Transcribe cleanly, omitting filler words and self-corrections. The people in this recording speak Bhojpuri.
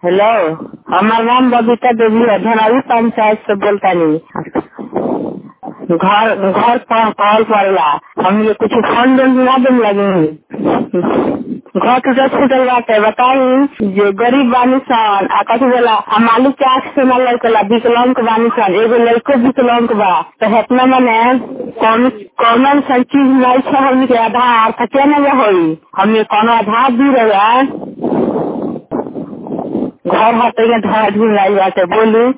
हेलो, हमार नाम बबीता देवी है, धनावी पंचायत से बोलता नहीं। घर घर कॉल पड़ला, हम ये कुछ फंड ना देने लगे। घर टूटल फूटल बाटे, बताई जो गरीब बानी सन कथी बोला मालिक के आँख से न लौकला, विकलांग बानी सन, एगो लड़को विकलांग बा, तो हेतना मने कौन सन चीज नहीं छे हमनी के आधार तो क्या नहीं होई, हमें कौन आधार दी रहा घर हटे धरा ढूंढ लाई बाटे, बोली।